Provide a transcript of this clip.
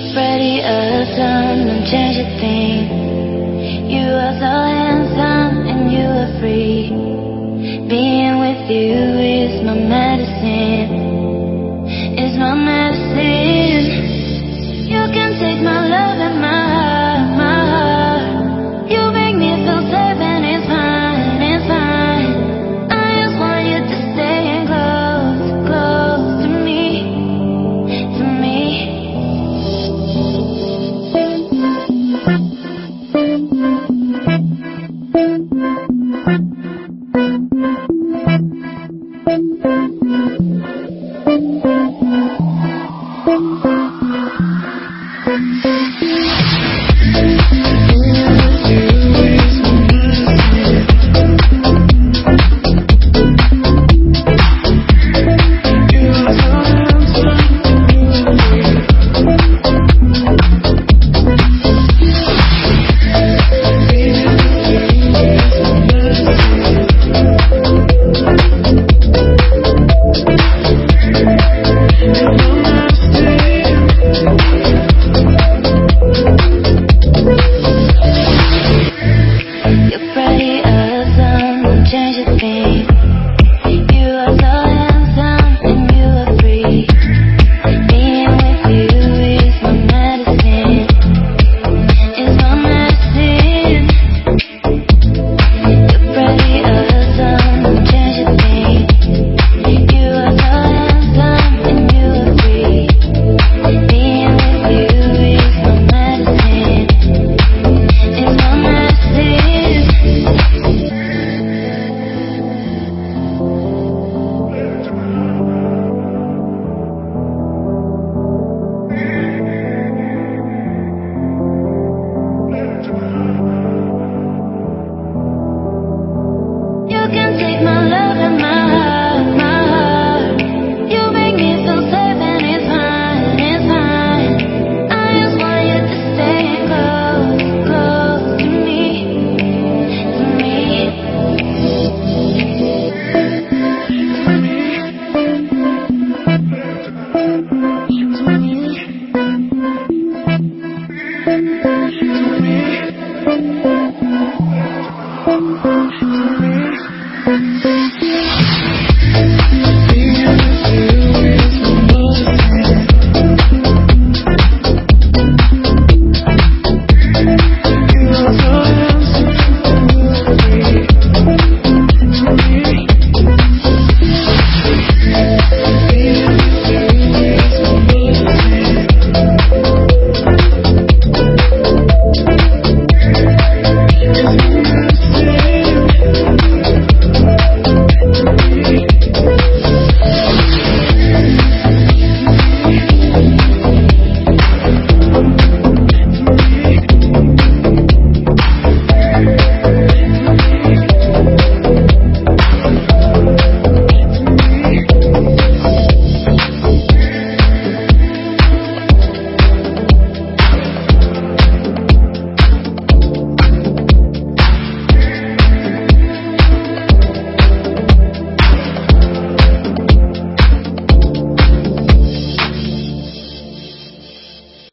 Ready a sun, don't change a thing. You are so handsome and you are free. Being with you is my medicine. Is my medicine. You can take my love and my heart, my heart. You make me feel safe and it's fine, it's fine. I just want you to stay close, close to me, to me.